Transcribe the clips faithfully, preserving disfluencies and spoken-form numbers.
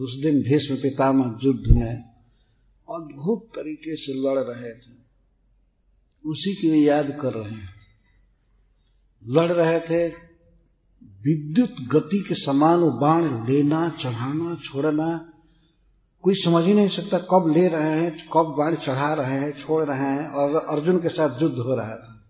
उस दिन भीष्म पितामह युद्ध में अद्भुत तरीके से लड़ रहे थे, उसी की वे याद कर रहे हैं। लड़ रहे थे, विद्युत गति के समान वो बाण लेना, चढ़ाना, छोड़ना, कोई समझ ही नहीं सकता कब ले रहे हैं, कब बाण चढ़ा रहे हैं, छोड़ रहे हैं। और अर्जुन के साथ युद्ध हो रहा था।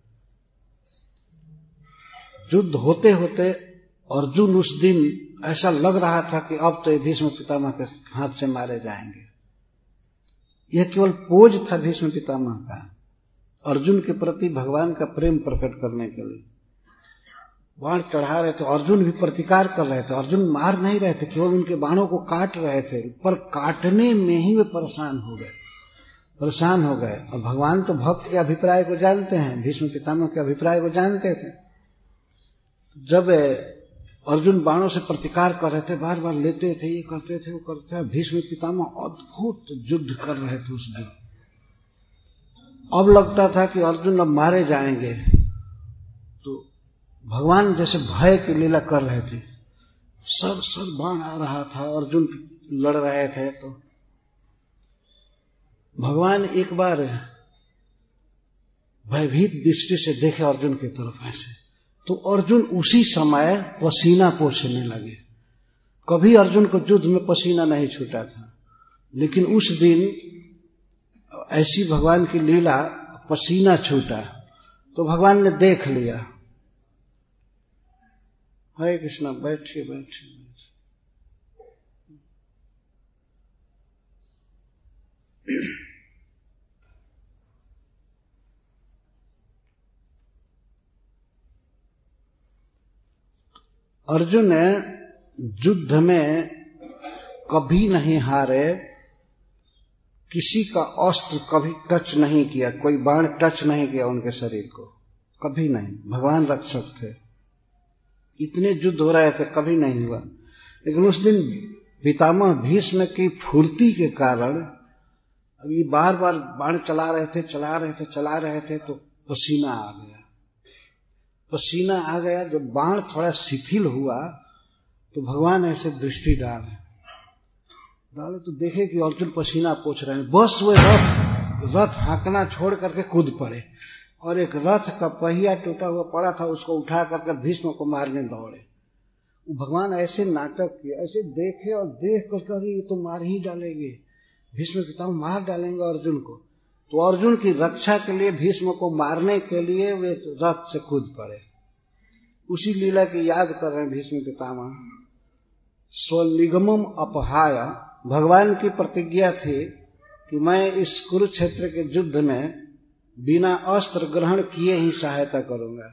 युद्ध होते होते अर्जुन उस दिन ऐसा लग रहा था कि अब तो भीष्म पितामह के हाथ से मारे जाएंगे। यह केवल पोज था भीष्म पितामह का, अर्जुन के प्रति भगवान का प्रेम प्रकट करने के लिए। बाण चढ़ा रहे थे, अर्जुन भी प्रतिकार कर रहे थे। अर्जुन मार नहीं रहे थे, केवल उनके बाणों को काट रहे थे, पर काटने में ही वे परेशान हो गए परेशान हो गए और भगवान तो भक्त के अभिप्राय को जानते हैं, भीष्म पितामह के अभिप्राय को जानते थे। जब अर्जुन बाणों से प्रतिकार कर रहे थे, बार बार लेते थे, ये करते थे, वो करते थे, भीष्म पितामह अद्भुत युद्ध कर रहे थे उस दिन। अब लगता था कि अर्जुन अब मारे जाएंगे, तो भगवान जैसे भय की लीला कर रहे थे। सर सर बाण आ रहा था, अर्जुन लड़ रहे थे, तो भगवान एक बार भयभीत दृष्टि से देखे अर्जुन की तरफ ऐसे, तो अर्जुन उसी समय पसीना पोंछने लगे। कभी अर्जुन को युद्ध में पसीना नहीं छूटा था, लेकिन उस दिन ऐसी भगवान की लीला, पसीना छूटा तो भगवान ने देख लिया। हरे कृष्णा, बैठिए बैठिए। अर्जुन युद्ध में कभी नहीं हारे, किसी का अस्त्र कभी टच नहीं किया, कोई बाण टच नहीं किया उनके शरीर को, कभी नहीं। भगवान रक्षक थे, इतने युद्ध हो रहे थे, कभी नहीं हुआ। लेकिन उस दिन पितामह भीष्म की फुर्ती के कारण अभी बार बार बाण चला रहे थे चला रहे थे चला रहे थे तो पसीना आ गया पसीना आ गया। जब बाण थोड़ा शिथिल हुआ तो भगवान ऐसे दृष्टि डाले डाले तो देखे कि अर्जुन पसीना पोंछ रहे हैं। बस वे रथ रथ हाँकना छोड़ करके कूद पड़े और एक रथ का पहिया टूटा हुआ पड़ा था, उसको उठा करके भीष्म को मारने दौड़े। भगवान ऐसे नाटक किए, ऐसे देखे और देख कर कहे ये तो मार ही डालेंगे, भीष्म पितामह मार डालेंगे अर्जुन को। तो अर्जुन की रक्षा के लिए, भीष्म को मारने के लिए वे रथ से कूद पड़े। उसी लीला की याद कर रहे हैं भीष्म पितामह। स्वनिगमम अपहाय, भगवान की प्रतिज्ञा थी कि मैं इस कुरुक्षेत्र के युद्ध में बिना अस्त्र ग्रहण किए ही सहायता करूंगा।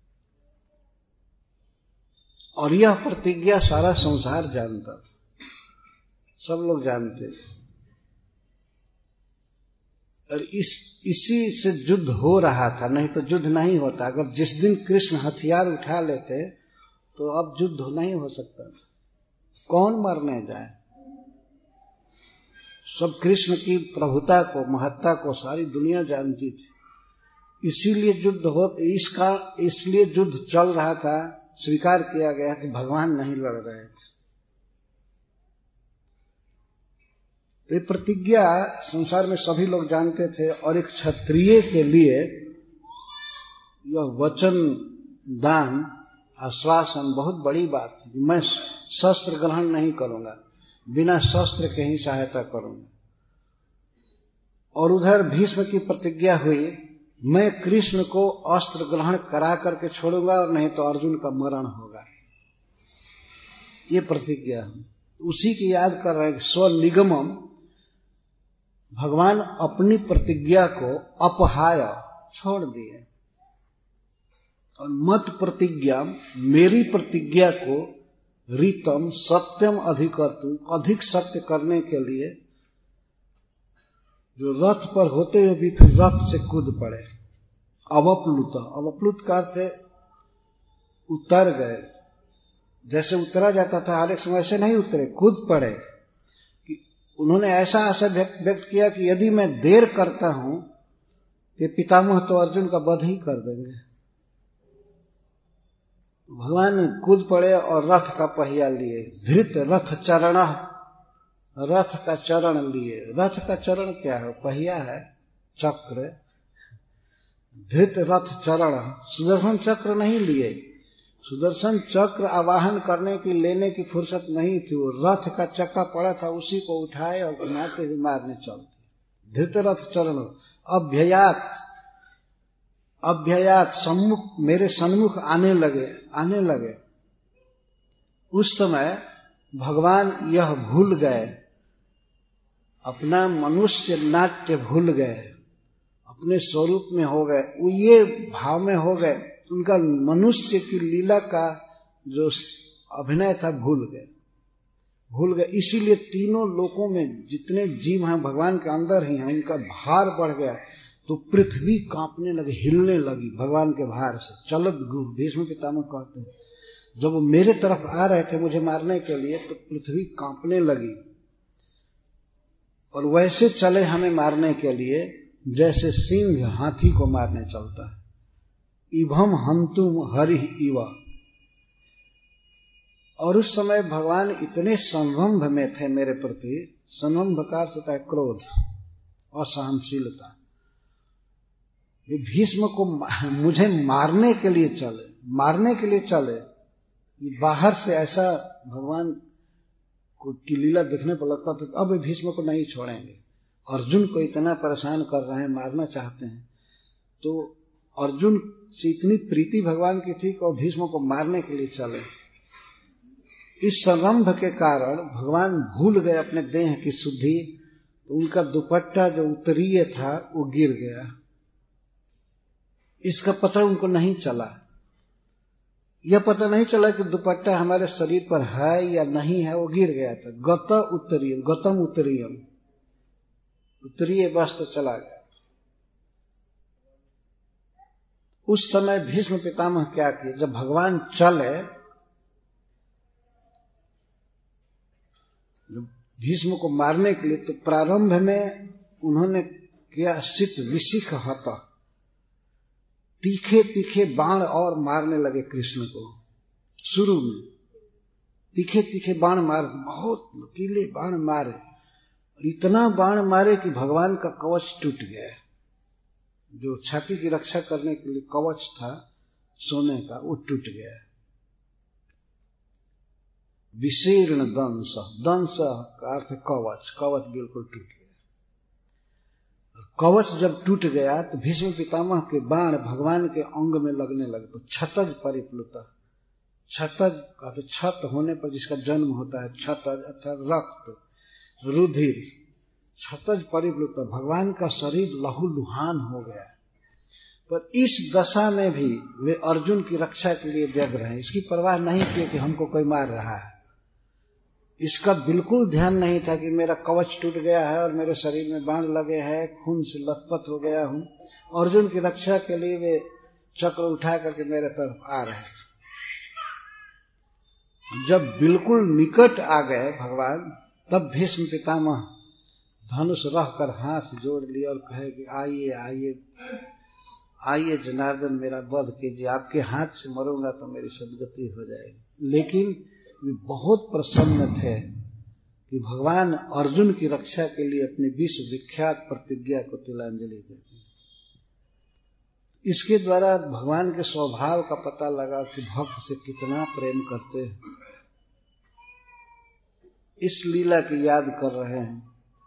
और यह प्रतिज्ञा सारा संसार जानता था, सब लोग जानते थे। और इस इसी से युद्ध हो रहा था, नहीं तो युद्ध नहीं होता। अगर जिस दिन कृष्ण हथियार उठा लेते तो अब युद्ध नहीं हो सकता था। कौन मरने जाए? सब कृष्ण की प्रभुता को, महत्ता को सारी दुनिया जानती थी। इसीलिए युद्ध हो इसका इसलिए युद्ध चल रहा था। स्वीकार किया गया कि भगवान नहीं लड़ रहे थे। तो ये प्रतिज्ञा संसार में सभी लोग जानते थे। और एक क्षत्रिय के लिए यह वचन दान, आश्वासन बहुत बड़ी बात है। मैं शस्त्र ग्रहण नहीं करूंगा, बिना शस्त्र के ही सहायता करूंगा। और उधर भीष्म की प्रतिज्ञा हुई, मैं कृष्ण को अस्त्र ग्रहण करा करके छोड़ूंगा और नहीं तो अर्जुन का मरण होगा। ये प्रतिज्ञा उसी की याद कर रहे हैं। स्वनिगमम, भगवान अपनी प्रतिज्ञा को अपहाय, छोड़ दिए। और मत प्रतिज्ञा, मेरी प्रतिज्ञा को रीतम सत्यम अधिकर्तुम, अधिक सत्य करने के लिए जो रथ पर होते हुए भी फिर रथ से कूद पड़े। अवप्लुत, अवप्लुत का अर्थ है उतर गए। जैसे उतरा जाता था हर एक समय, ऐसे नहीं उतरे, कूद पड़े। कि उन्होंने ऐसा आशा व्यक्त किया कि यदि मैं देर करता हूं कि पितामह तो अर्जुन का वध ही कर देंगे। भगवान कूद पड़े और रथ का पहिया लिए। धृत रथ चरण रथ का चरण लिए। रथ का चरण क्या है? पहिया है, चक्र। धृत रथ चरण, सुदर्शन चक्र नहीं लिए। सुदर्शन चक्र आवाहन करने की, लेने की फुर्सत नहीं थी। वो रथ का चक्का पड़ा था, उसी को उठाए और घुमाते हुए मारने चलते। धृत रथ चरण अभ्ययात, अभ्ययात सम्मुख, मेरे सन्मुख आने लगे, आने लगे। उस समय भगवान यह भूल गए, अपना मनुष्य नाट्य भूल गए, अपने स्वरूप में हो गए, वो ये भाव में हो गए, उनका मनुष्य की लीला का जो अभिनय था भूल गए, भूल गए। इसीलिए तीनों लोकों में जितने जीव हैं भगवान के अंदर ही हैं, इनका भार बढ़ गया तो पृथ्वी कांपने लगी, हिलने लगी भगवान के भार से। चलत गुह, भीष्म पितामह कहते हैं, जब वो मेरे तरफ आ रहे थे मुझे मारने के लिए तो पृथ्वी कांपने लगी, और वैसे चले हमें मारने के लिए जैसे सिंह हाथी को मारने चलता है। इभम हंतुम हरि इवा। और उस समय भगवान इतने संभ्रम में थे मेरे प्रति। संभ्रम का अर्थ होता है क्रोध, असहनशीलता। ये भीष्म को मुझे मारने के लिए चले, मारने के लिए चले। ये बाहर से ऐसा भगवान को की लीला देखने पर लगता तो अब भीष्म को नहीं छोड़ेंगे। अर्जुन को इतना परेशान कर रहे हैं, मारना चाहते हैं, तो अर्जुन से इतनी प्रीति भगवान की थी कि भीष्म को मारने के लिए चले। इस संरंभ के कारण भगवान भूल गए अपने देह की शुद्धि, तो उनका दुपट्टा जो उत्तरीय था वो गिर गया। इसका पता उनको नहीं चला। यह पता नहीं चला कि दुपट्टा हमारे शरीर पर है या नहीं है, वो गिर गया था। गत उत्तरीय, गतम उत्तरीयम, उत्तरीय वस्त्र चला गया। उस समय भीष्म पितामह क्या किए, जब भगवान चले, भीष्म को मारने के लिए, तो प्रारंभ में उन्होंने किया सित विशिख हता, तीखे तीखे बाण और मारने लगे कृष्ण को। शुरू में तीखे तीखे बाण मार, बहुत नुकीले बाण मारे, और इतना बाण मारे कि भगवान का कवच टूट गया। जो छाती की रक्षा करने के लिए कवच था सोने का, वो टूट गया। विशीर्ण दंश, दंश का अर्थ कवच, कवच बिल्कुल टूट गया। कवच जब टूट गया तो भीष्म पितामह के बाण भगवान के अंग में लगने लगे। तो छतज परिप्लुता, छतज का तो छत होने पर जिसका जन्म होता है, छतज अर्थात रक्त, रुधिर, छतज परिप्लुता, भगवान का शरीर लहूलुहान हो गया। पर इस दशा में भी वे अर्जुन की रक्षा के लिए व्यग्र हैं। इसकी परवाह नहीं की कि हमको कोई मार रहा है, इसका बिल्कुल ध्यान नहीं था कि मेरा कवच टूट गया है और मेरे शरीर में बाण लगे हैं, खून से लथपथ हो गया हूं। अर्जुन की रक्षा के लिए वे चक्र उठा करके मेरे तरफ आ रहे थे। जब बिल्कुल निकट आ गए भगवान, तब भीष्म पितामह धनुष रख कर हाथ जोड़ लिए और कहे कि आइए आइए आइए जनार्दन, मेरा वध कीजिए, आपके हाथ से मरूंगा तो मेरी सदगति हो जाएगी। लेकिन वे बहुत प्रसन्न थे कि भगवान अर्जुन की रक्षा के लिए अपनी विश्व विख्यात प्रतिज्ञा को तिलांजलि देते। इसके द्वारा भगवान के स्वभाव का पता लगा कि भक्त से कितना प्रेम करते हैं। इस लीला की याद कर रहे हैं।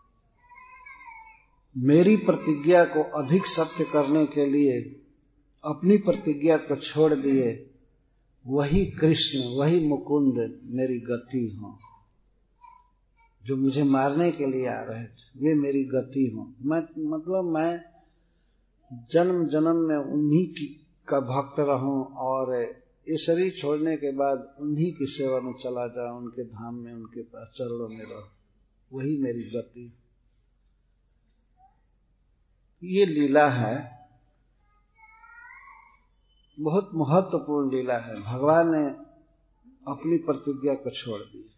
मेरी प्रतिज्ञा को अधिक सत्य करने के लिए अपनी प्रतिज्ञा को छोड़ दिए, वही कृष्ण, वही मुकुंद मेरी गति हो। जो मुझे मारने के लिए आ रहे थे वे मेरी गति हो। मैं मतलब मैं जन्म जन्म में उन्हीं की का भक्त रहूं और ये शरीर छोड़ने के बाद उन्हीं की सेवा में चला जाऊं, उनके धाम में, उनके पास चरणों में रहूं, वही मेरी गति। ये लीला है, बहुत महत्वपूर्ण लीला है। भगवान ने अपनी प्रतिज्ञा को छोड़ दी।